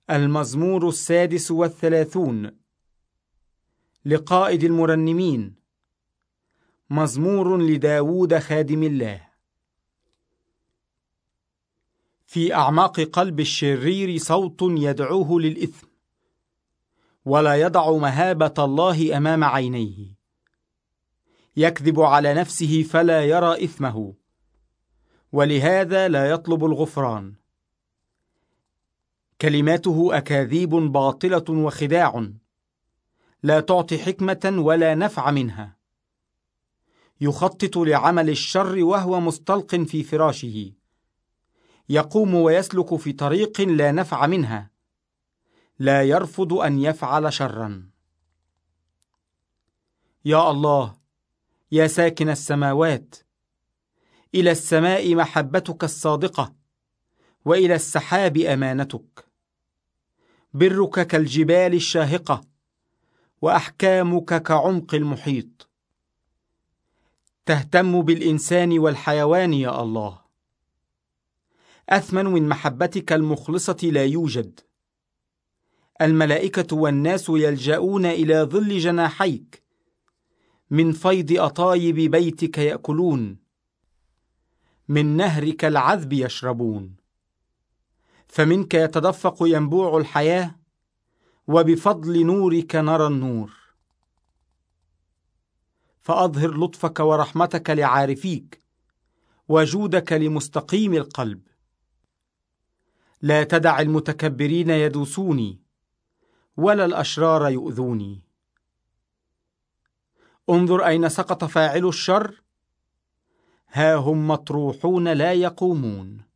المزمور 36 لقائد المرنمين، مزمور لداود خادم الله. في أعماق قلب الشرير صوت يدعوه للإثم، ولا يضع مهابة الله أمام عينيه. يكذب على نفسه فلا يرى إثمه، ولهذا لا يطلب الغفران. كلماته أكاذيب باطلة وخداع، لا تعطي حكمة ولا نفع منها. يخطط لعمل الشر وهو مستلق في فراشه. يقوم ويسلك في طريق لا نفع منها، لا يرفض أن يفعل شرا. يا الله، يا ساكن السماوات، إلى السماء محبتك الصادقة، وإلى السحاب أمانتك. برك كالجبال الشاهقة، وأحكامك كعمق المحيط. تهتم بالإنسان والحيوان يا الله. أثمن من محبتك المخلصة لا يوجد. الملائكة والناس يلجؤون إلى ظل جناحيك، من فيض أطايب بيتك يأكلون، من نهرك العذب يشربون. فمنك يتدفق ينبوع الحياة، وبفضل نورك نرى النور. فأظهر لطفك ورحمتك لعارفيك، وجودك لمستقيم القلب. لا تدع المتكبرين يدوسوني، ولا الأشرار يؤذوني. انظر أين سقط فاعل الشر، ها هم مطروحون لا يقومون.